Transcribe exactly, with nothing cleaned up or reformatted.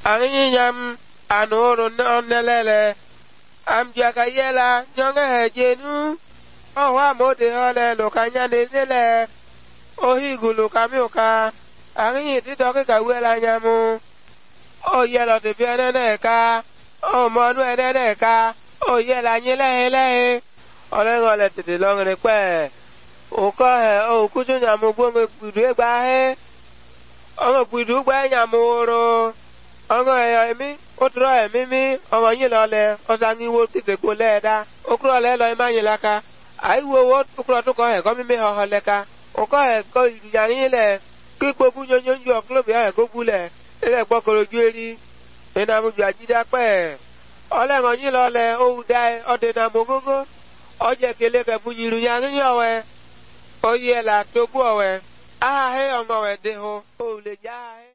Angi nyam anoro nonelele. Am jaka yela nyonga hejenu. O wa mode ole lokanya nele. O higulu kamioka. Angi tidoke kawela nyamu. O yela de bianene ka. O monu enene ka. O yela nyele hele. Ole ngole tete longre kwe. O ko he o kuju nyamu gbo gbudu egba he. O gbudu gba nyamu ro. Ongo eyo emi, otro emi mi, omo yin lo le, osangi wo tite ko le da. Okro le lo ima yin laka. Ai wo wo okro to ko he ko mi mi ho ho leka. O ko he ko yin le. Ki gbogu nyonyo ju oklo bi he go bule. Ele gbokoro ju eri. Ena mu ju ajida pe. Ole ngo yin lo le o dai o de na mogogo. Oje kele ke bu yiru yan yin owe. O ye la to bu owe. Ah he omo we de ho. O le ja he.